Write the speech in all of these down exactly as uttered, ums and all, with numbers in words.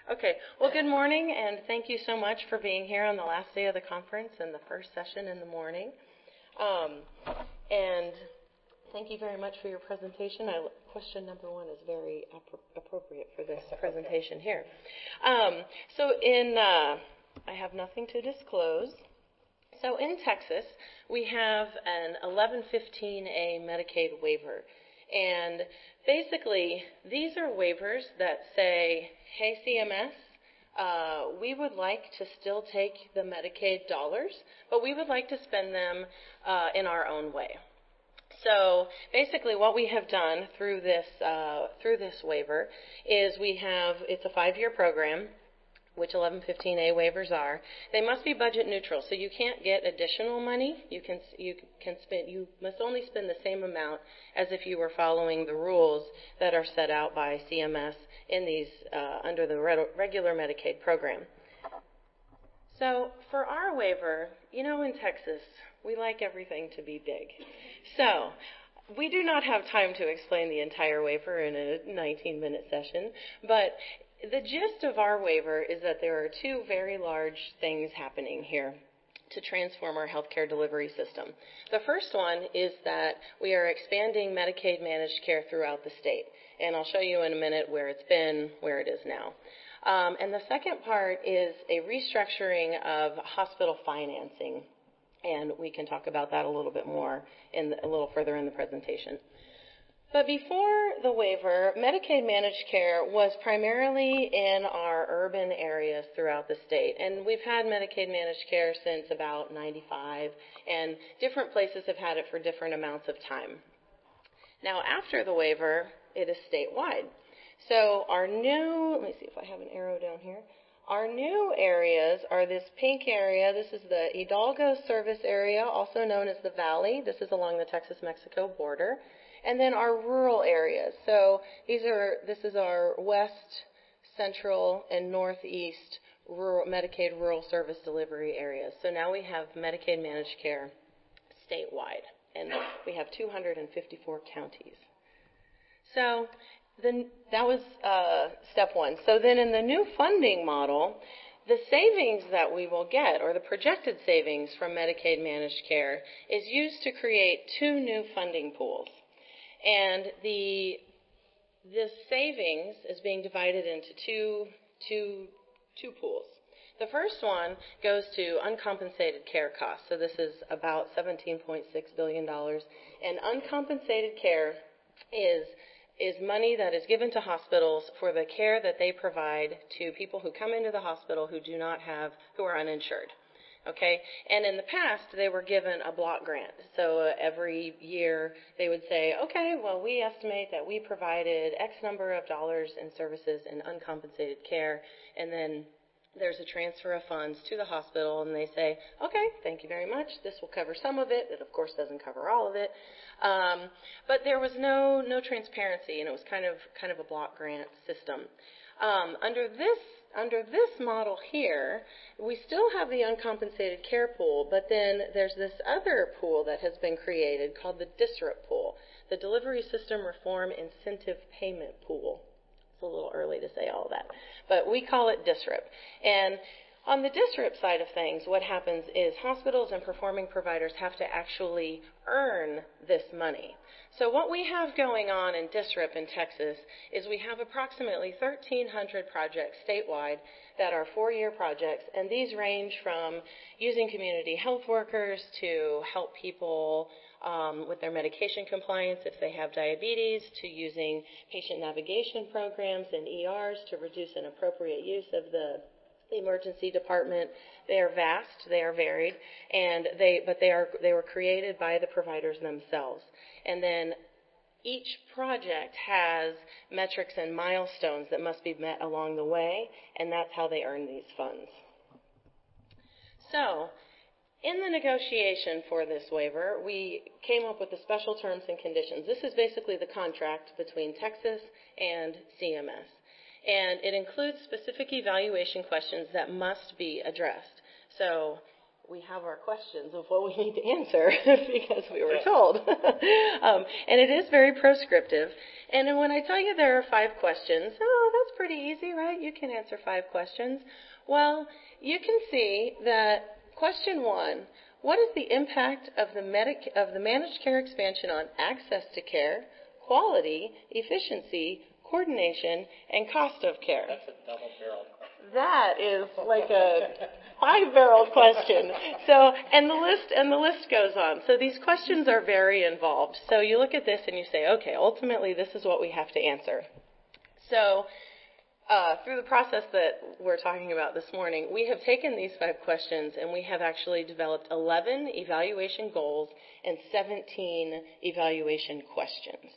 Okay. Well, good morning, and thank you so much for being here on the last day of the conference and the first session in the morning. Um, and thank you very much for your presentation. I, question number one is very ap- appropriate for this presentation here. Um, so in, uh, I have nothing to disclose. So in Texas, we have an eleven fifteen A Medicaid waiver. And basically, these are waivers that say, hey, C M S, uh, we would like to still take the Medicaid dollars, but we would like to spend them uh, in our own way. So basically what we have done through this, uh, through this waiver is we have, it's a five-year program, which eleven fifteen A waivers are. They must be budget neutral, so you can't get additional money. You can you can spend you must only spend the same amount as if you were following the rules that are set out by C M S in these uh, under the regular Medicaid program. So for our waiver, you know, in Texas, we like everything to be big. So we do not have time to explain the entire waiver in a nineteen minute session, but the gist of our waiver is that there are two very large things happening here to transform our healthcare delivery system. The first one is that we are expanding Medicaid managed care throughout the state, and I'll show you in a minute where it's been, where it is now. Um, and the second part is a restructuring of hospital financing, and we can talk about that a little bit more in the, a little further in the presentation. But before the waiver, Medicaid managed care was primarily in our urban areas throughout the state. And we've had Medicaid managed care since about ninety-five, and different places have had it for different amounts of time. Now, after the waiver, it is statewide. So our new, let me see if I have an arrow down here. Our new areas are this pink area. This is the Hidalgo service area, also known as the Valley. This is along the Texas-Mexico border. And then our rural areas. So these are, this is our west, central, and northeast rural, Medicaid rural service delivery areas. So now we have Medicaid managed care statewide, and we have two hundred fifty-four counties. So then that was uh, step one. So then in the new funding model, the savings that we will get, or the projected savings from Medicaid managed care, is used to create two new funding pools. And the this savings is being divided into two, two, two pools. The first one goes to uncompensated care costs. So this is about seventeen point six billion dollars. And uncompensated care is, is money that is given to hospitals for the care that they provide to people who come into the hospital who do not have, who are uninsured. Okay, and in the past, they were given a block grant. So uh, every year, they would say, okay, well, we estimate that we provided X number of dollars in services in uncompensated care, and then there's a transfer of funds to the hospital, and they say, okay, thank you very much. This will cover some of it. It, of course, doesn't cover all of it. Um, but there was no no transparency, and it was kind of kind of a block grant system. Um, under this Under this model here, we still have the uncompensated care pool, but then there's this other pool that has been created called the D S R I P pool, the Delivery System Reform Incentive Payment Pool. It's a little early to say all that, but we call it D S R I P. And on the D S R I P side of things, what happens is hospitals and performing providers have to actually earn this money. So what we have going on in D S R I P in Texas is we have approximately thirteen hundred projects statewide that are four-year projects, and these range from using community health workers to help people um, with their medication compliance if they have diabetes, to using patient navigation programs and E Rs to reduce inappropriate use of the emergency department. They are vast, they are varied, and they but they are they were created by the providers themselves. And then each project has metrics and milestones that must be met along the way, and that's how they earn these funds. So, in the negotiation for this waiver, we came up with the special terms and conditions. This is basically the contract between Texas and C M S. And it includes specific evaluation questions that must be addressed. So we have our questions of what we need to answer because we were told. um, and it is very proscriptive. And then when I tell you there are five questions, oh, that's pretty easy, right? You can answer five questions. Well, you can see that question one, what is the impact of the, medic- of the managed care expansion on access to care, quality, efficiency, coordination, and cost of care? That's a double-barreled question. That is like a five-barreled question. So, and the list and the list goes on. So these questions are very involved. So you look at this and you say, okay, ultimately this is what we have to answer. So uh, through the process that we're talking about this morning, we have taken these five questions and we have actually developed eleven evaluation goals and seventeen evaluation questions.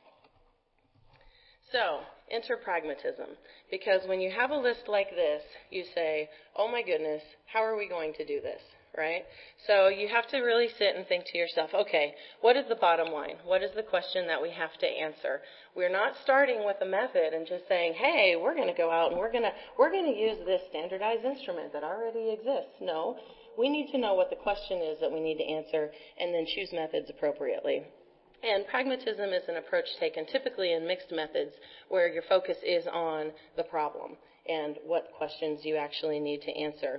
So, enter pragmatism, because when you have a list like this, you say, oh my goodness, how are we going to do this, right? So you have to really sit and think to yourself, okay, what is the bottom line? What is the question that we have to answer? We're not starting with a method and just saying, hey, we're going to go out and we're going to we're going to use this standardized instrument that already exists. No, we need to know what the question is that we need to answer and then choose methods appropriately. And pragmatism is an approach taken typically in mixed methods where your focus is on the problem and what questions you actually need to answer.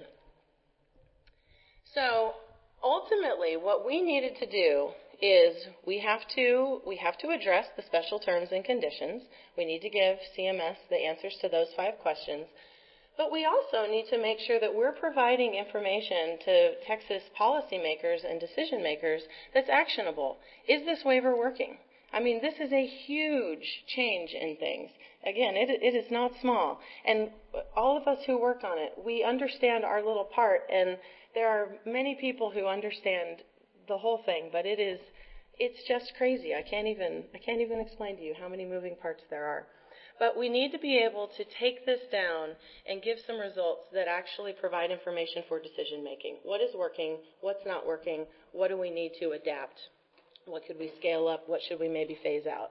So ultimately what we needed to do is we have to we have to address the special terms and conditions. We need to give C M S the answers to those five questions. But we also need to make sure that we're providing information to Texas policymakers and decision makers that's actionable. Is this waiver working? I mean, this is a huge change in things. Again, it, it is not small. And all of us who work on it, we understand our little part. And there are many people who understand the whole thing, but it is, it's just crazy. I can't even, I can't even explain to you how many moving parts there are. But we need to be able to take this down and give some results that actually provide information for decision making. What is working? What's not working? What do we need to adapt? What could we scale up? What should we maybe phase out?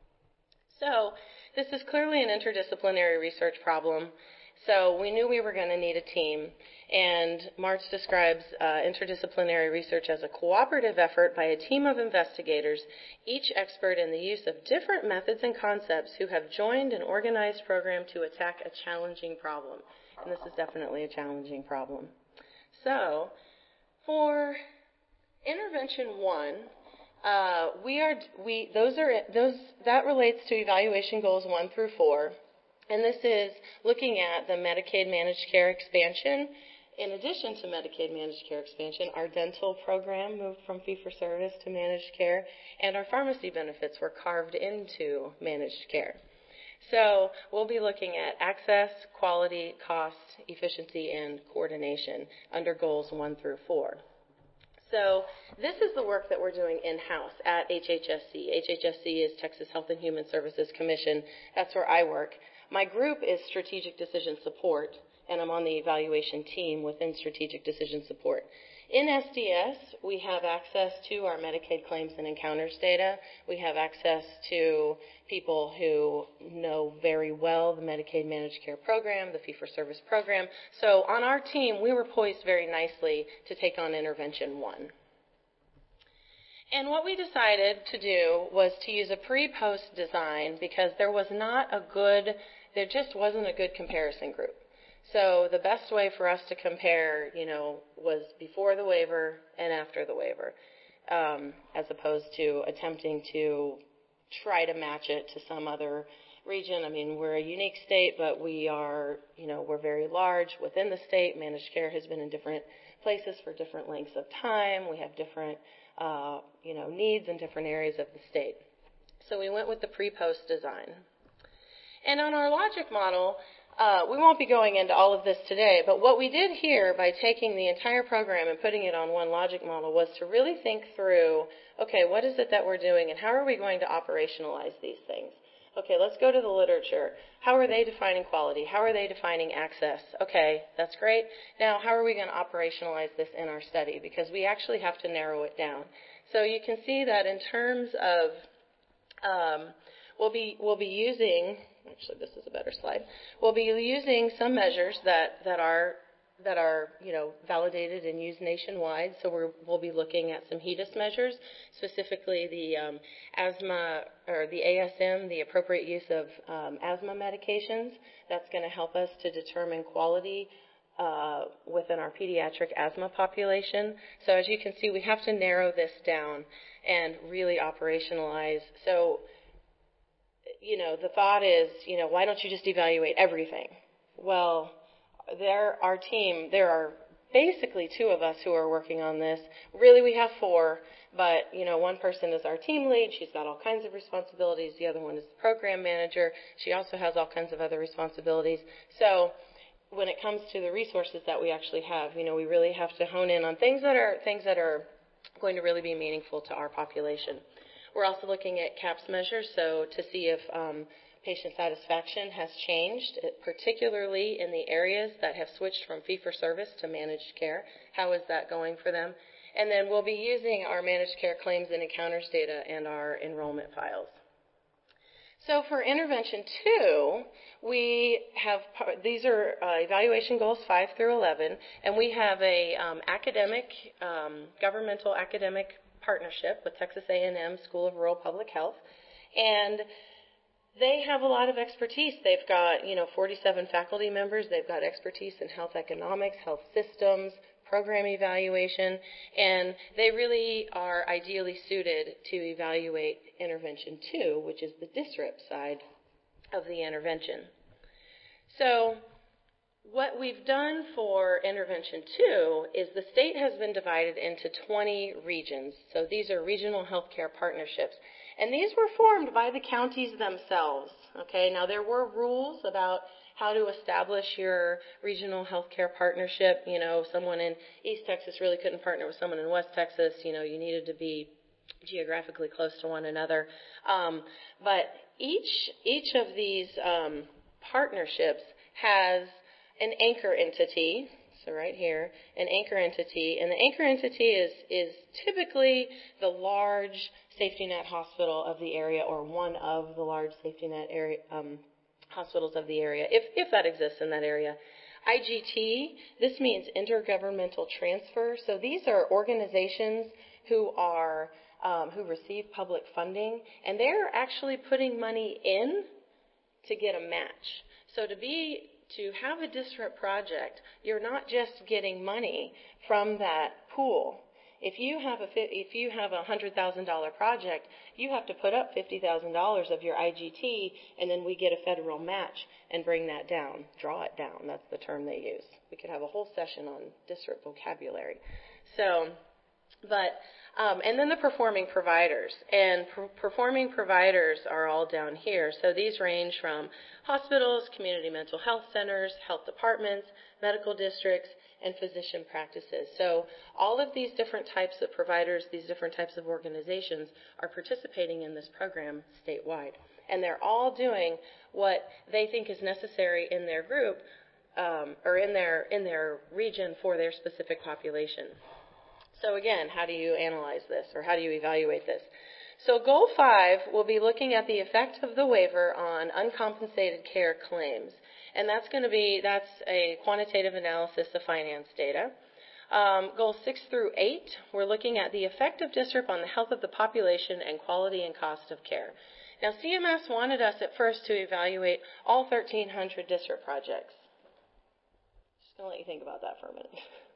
So this is clearly an interdisciplinary research problem. So we knew we were going to need a team. And March describes uh, interdisciplinary research as a cooperative effort by a team of investigators, each expert in the use of different methods and concepts who have joined an organized program to attack a challenging problem. And this is definitely a challenging problem. So for intervention one, uh, we are we those are those that relates to evaluation goals one through four. And this is looking at the Medicaid managed care expansion. In addition to Medicaid managed care expansion, our dental program moved from fee-for-service to managed care, and our pharmacy benefits were carved into managed care. So we'll be looking at access, quality, cost, efficiency, and coordination under goals one through four. So this is the work that we're doing in-house at H H S C. H H S C is Texas Health and Human Services Commission. That's where I work. My group is Strategic Decision Support, and I'm on the evaluation team within Strategic Decision Support. In S D S, we have access to our Medicaid claims and encounters data. We have access to people who know very well the Medicaid managed care program, the fee-for-service program. So on our team, we were poised very nicely to take on intervention one. And what we decided to do was to use a pre-post design because there was not a good, there just wasn't a good comparison group. So the best way for us to compare, you know, was before the waiver and after the waiver, um, as opposed to attempting to try to match it to some other region. I mean, we're a unique state, but we are, you know, we're very large within the state. Managed care has been in different places for different lengths of time. We have different, uh, you know, needs in different areas of the state. So we went with the pre-post design. And on our logic model, Uh, we won't be going into all of this today, but what we did here by taking the entire program and putting it on one logic model was to really think through, okay, what is it that we're doing and how are we going to operationalize these things? Okay, let's go to the literature. How are they defining quality? How are they defining access? Okay, that's great. Now, how are we going to operationalize this in our study? Because we actually have to narrow it down. So you can see that in terms of, um, we'll be we'll be using. Actually, this is a better slide. We'll be using some measures that, that are that are, you know, validated and used nationwide. So we're, we'll be looking at some HEDIS measures, specifically the um, asthma or the A S M, the appropriate use of um, asthma medications. That's going to help us to determine quality uh, within our pediatric asthma population. So as you can see, we have to narrow this down and really operationalize. So, you know, the thought is, you know, why don't you just evaluate everything? Well, there, our team, there are basically two of us who are working on this. Really, we have four, but, you know, one person is our team lead. She's got all kinds of responsibilities. The other one is the program manager. She also has all kinds of other responsibilities. So when it comes to the resources that we actually have, you know, we really have to hone in on things that are things that are going to really be meaningful to our population. We're also looking at CAHPS measures, so to see if um, patient satisfaction has changed, particularly in the areas that have switched from fee-for-service to managed care. How is that going for them? And then we'll be using our managed care claims and encounters data and our enrollment files. So for intervention two, we have, these are uh, evaluation goals five through eleven, and we have a um, academic, um, governmental academic partnership with Texas A and M School of Rural Public Health, and they have a lot of expertise. They've got, you know, forty-seven faculty members. They've got expertise in health economics, health systems, program evaluation, and they really are ideally suited to evaluate intervention two, which is the D S R I P side of the intervention. So what we've done for intervention two is the state has been divided into twenty regions. So these are regional healthcare partnerships. And these were formed by the counties themselves. Okay, now there were rules about how to establish your regional healthcare partnership. You know, someone in East Texas really couldn't partner with someone in West Texas. You know, you needed to be geographically close to one another. Um, but each each of these um, partnerships has an anchor entity. So right here, an anchor entity, and the anchor entity is is typically the large safety net hospital of the area, or one of the large safety net area um, hospitals of the area, if if that exists in that area. I G T, this means intergovernmental transfer. So these are organizations who are um, who receive public funding, and they're actually putting money in to get a match. So to be to have a D S R I P project, you're not just getting money from that pool. If you have a if you have a one hundred thousand dollars project, you have to put up fifty thousand dollars of your I G T, and then we get a federal match and bring that down, draw it down. That's the term they use. We could have a whole session on D S R I P vocabulary. So, but um, and then the performing providers, and per- performing providers are all down here. So these range from hospitals, community mental health centers, health departments, medical districts, and physician practices. So all of these different types of providers, these different types of organizations are participating in this program statewide. And they're all doing what they think is necessary in their group um, or in their in their region for their specific population. So again, how do you analyze this, or how do you evaluate this? So goal five will be looking at the effect of the waiver on uncompensated care claims. And that's going to be, that's a quantitative analysis of finance data. Um, goals six through eight, we're looking at the effect of D S R I P on the health of the population and quality and cost of care. Now, C M S wanted us at first to evaluate all thirteen hundred D S R I P projects. Just going to let you think about that for a minute.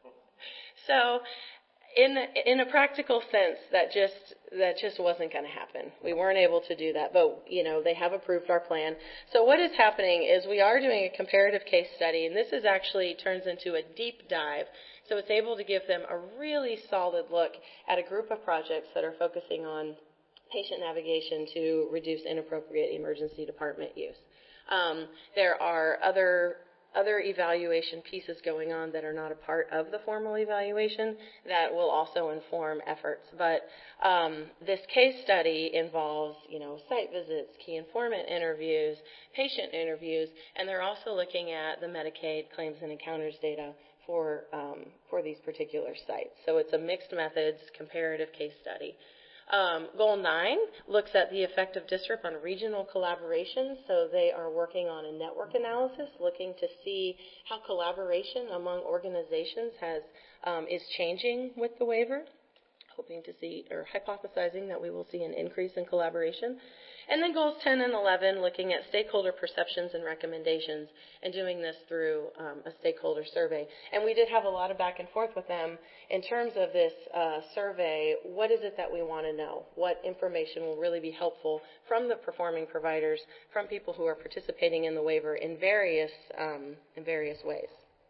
So, In in a practical sense, that just that just wasn't going to happen. We weren't able to do that, but you know they have approved our plan. So what is happening is we are doing a comparative case study, and this is actually turns into a deep dive. So it's able to give them a really solid look at a group of projects that are focusing on patient navigation to reduce inappropriate emergency department use. Um, there are other other evaluation pieces going on that are not a part of the formal evaluation that will also inform efforts. But um, this case study involves, you know, site visits, key informant interviews, patient interviews, and they're also looking at the Medicaid claims and encounters data for um, for these particular sites. So it's a mixed methods comparative case study. Um, goal nine looks at the effect of D S R I P on regional collaboration. So they are working on a network analysis, looking to see how collaboration among organizations has um, is changing with the waiver, hoping to see or hypothesizing that we will see an increase in collaboration. And then goals ten and eleven, looking at stakeholder perceptions and recommendations, and doing this through um, a stakeholder survey. And we did have a lot of back and forth with them in terms of this uh, survey. What is it that we want to know? What information will really be helpful from the performing providers, from people who are participating in the waiver in various um, in various ways?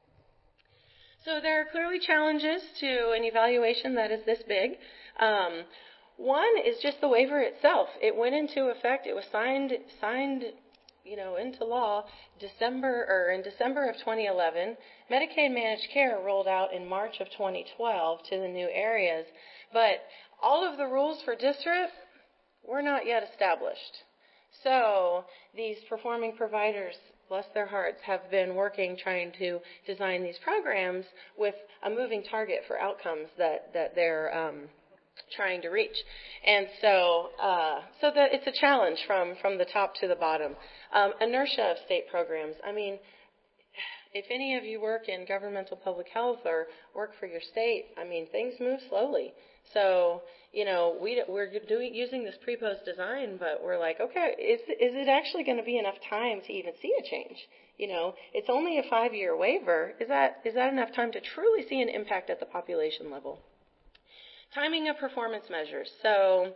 So there are clearly challenges to an evaluation that is this big. Um, One is just the waiver itself. It went into effect. It was signed, signed, you know, into law December or in December of twenty eleven. Medicaid managed care rolled out in March of twenty twelve to the new areas, but all of the rules for D S R I P were not yet established. So these performing providers, bless their hearts, have been working trying to design these programs with a moving target for outcomes that that they're um, trying to reach. And so uh, so that it's a challenge from, from the top to the bottom. Um, inertia of state programs. I mean, if any of you work in governmental public health or work for your state, I mean, things move slowly. So, you know, we, we're doing, using this pre-post design, but we're like, okay, is, is it actually going to be enough time to even see a change? You know, it's only a five-year waiver. Is that, is that enough time to truly see an impact at the population level? Timing of performance measures. So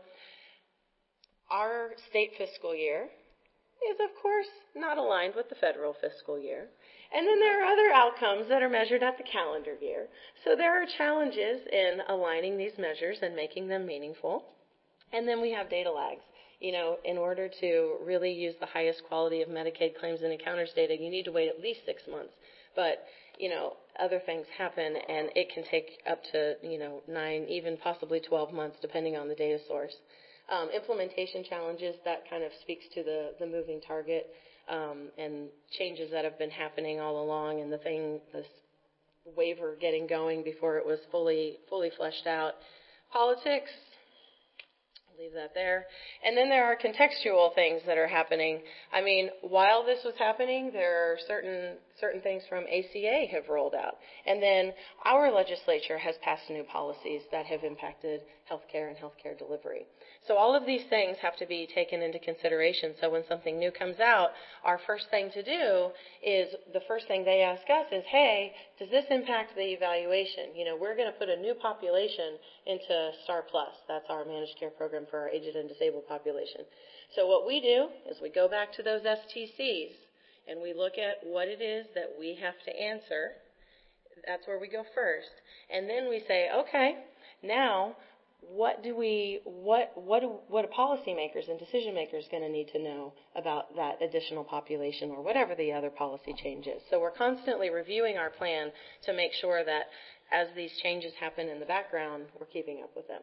our state fiscal year is, of course, not aligned with the federal fiscal year. And then there are other outcomes that are measured at the calendar year. So there are challenges in aligning these measures and making them meaningful. And then we have data lags. You know, in order to really use the highest quality of Medicaid claims and encounters data, you need to wait at least six months. But, you know, other things happen, and it can take up to, you know, nine, even possibly twelve months, depending on the data source. Um, implementation challenges, that kind of speaks to the, the moving target um, and changes that have been happening all along, and the thing, this waiver getting going before it was fully, fully fleshed out. Politics, leave that there. And then there are contextual things that are happening. I mean, while this was happening, there are certain certain things from A C A have rolled out. And then our legislature has passed new policies that have impacted healthcare and healthcare delivery. So all of these things have to be taken into consideration. So when something new comes out, our first thing to do is, the first thing they ask us is, hey, does this impact the evaluation? You know, we're going to put a new population into STAR Plus. That's our managed care program for our aged and disabled population. So what we do is we go back to those S T Cs and we look at what it is that we have to answer. That's where we go first. And then we say, okay, now what do we, what, what, do, what are policymakers and decision makers going to need to know about that additional population or whatever the other policy change is? So we're constantly reviewing our plan to make sure that as these changes happen in the background, we're keeping up with them.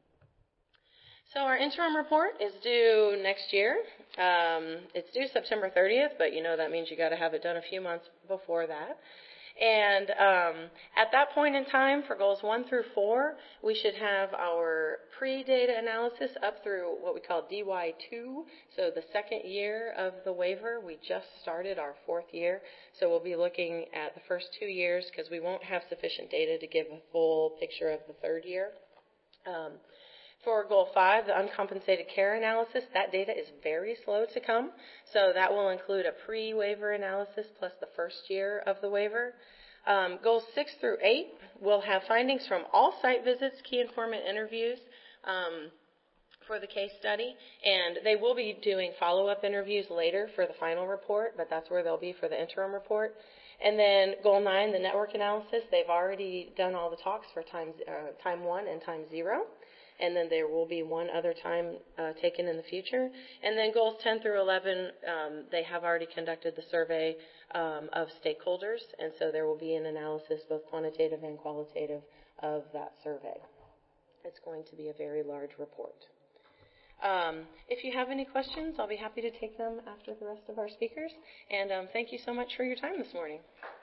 So our interim report is due next year. Um, it's due September thirtieth, but you know that means you got to have it done a few months before that. And um, at that point in time, for goals one through four, we should have our pre-data analysis up through what we call D Y two, so the second year of the waiver. We just started our fourth year, so we'll be looking at the first two years because we won't have sufficient data to give a full picture of the third year. Um, For goal five, the uncompensated care analysis, that data is very slow to come. So that will include a pre-waiver analysis plus the first year of the waiver. Um, goals six through eight will have findings from all site visits, key informant interviews um, for the case study. And they will be doing follow-up interviews later for the final report, but that's where they'll be for the interim report. And then goal nine, the network analysis, they've already done all the talks for time, uh, time one and time zero. And then there will be one other time uh, taken in the future. And then goals ten through eleven, um, they have already conducted the survey um, of stakeholders, and so there will be an analysis, both quantitative and qualitative, of that survey. It's going to be a very large report. Um, if you have any questions, I'll be happy to take them after the rest of our speakers. And um, thank you so much for your time this morning.